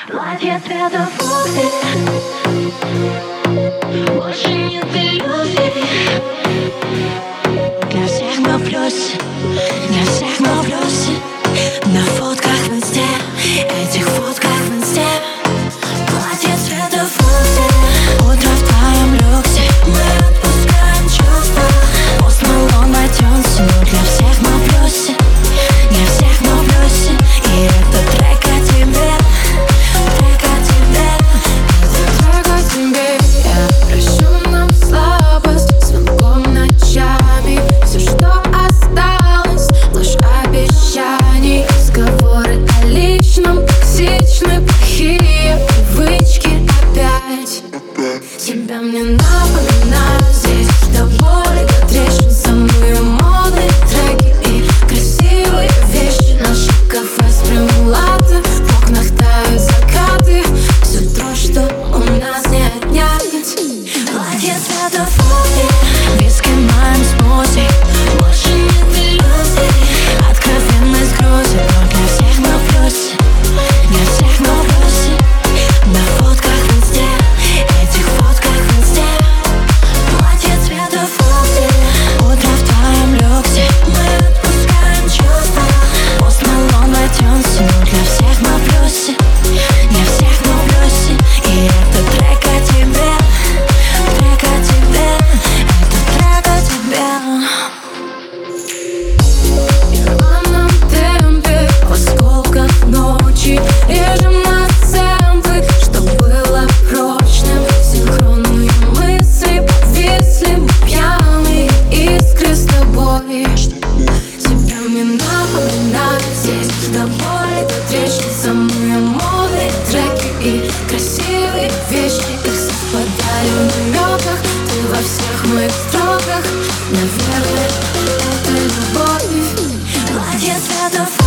Платье цвета фуксии, больше нет иллюзий. Для всех мы в плюсе, для всех мы в плюсе. На фотках в инсте, этих фотках в инсте. Платье цвета фуксии, утро в твоем люксе. Мы отпускаем чувства, Post Malone в iTunes. Но для всех мы в плюсе, для всех мы в плюсе. И это трек о тебе, трек о тебе. Это трек о тебе. Я прощу нам слабость звонком ночами. Все, что осталось, ложь обещаний. Разговоры о личном токсичны, плохие привычки опять. Тебя мне напоминают здесь до боли, до трещин. Самые модные треки и красивые вещи. Наши кафе с прямулаты, в окнах тают закаты. Все то, что у нас не отнять. Платье цвета фуксии, виски моим смузи. Больше нет иллюзий, откровенность грузит. Но для всех мы в плюсе, для всех мы в плюсе. На фотках в инсте, этих фотках в инсте. Платье цвета фуксии, утро в твоем люксе. Мы отпускаем чувства, Post Malone в iTunes. Но для всех мы в плюсе, для всех мы в плюсе. И это трек о тебе, трек о тебе, это трек о тебе. И в рваном темпе, в осколках ночи режем на сэмплы, что было прочным. Синхронные мысли подвисли, мы пьяные искры с тобой. Тебя мне напоминают здесь до боли, до трещин. Самые модные треки и красивые вещи, как совпадали в намеках. Ты во всех моих строках, наверное, это любовь. Платье цвета фуксии.